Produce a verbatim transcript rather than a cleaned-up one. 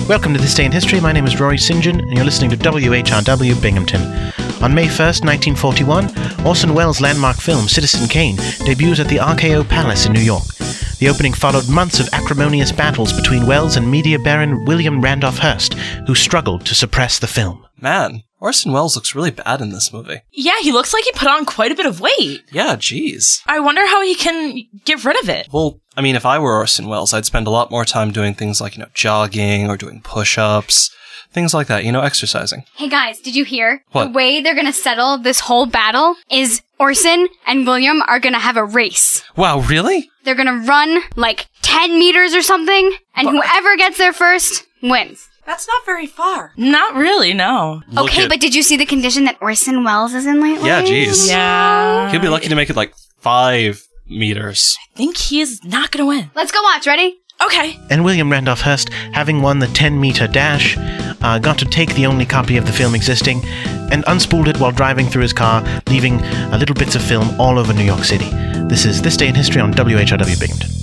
Welcome to This Day in History. My name is Rory Saint John, and you're listening to W H R W Binghamton. On May first, nineteen forty-one, Orson Welles' landmark film Citizen Kane debuts at the R K O Palace in New York. The opening followed months of acrimonious battles between Welles and media baron William Randolph Hearst, who struggled to suppress the film. Man, Orson Welles looks really bad in this movie. Yeah, he looks like he put on quite a bit of weight. Yeah, geez. I wonder how he can get rid of it. Well, I mean, if I were Orson Welles, I'd spend a lot more time doing things like, you know, jogging or doing push-ups, things like that, you know, exercising. Hey guys, did you hear? What? The way they're gonna settle this whole battle is Orson and William are gonna have a race. Wow, really? They're gonna run like ten meters or something, and whoever gets there first wins. That's not very far. Not really, no. Look okay, at- but did you see the condition that Orson Welles is in lately? Yeah, geez. Yeah. He'll be lucky to make it like five meters. I think he is not gonna win. Let's go watch, ready? Okay. And William Randolph Hearst, having won the ten-meter dash, uh, got to take the only copy of the film existing and unspooled it while driving through his car, leaving uh, little bits of film all over New York City. This is This Day in History on W H R W Binghamton.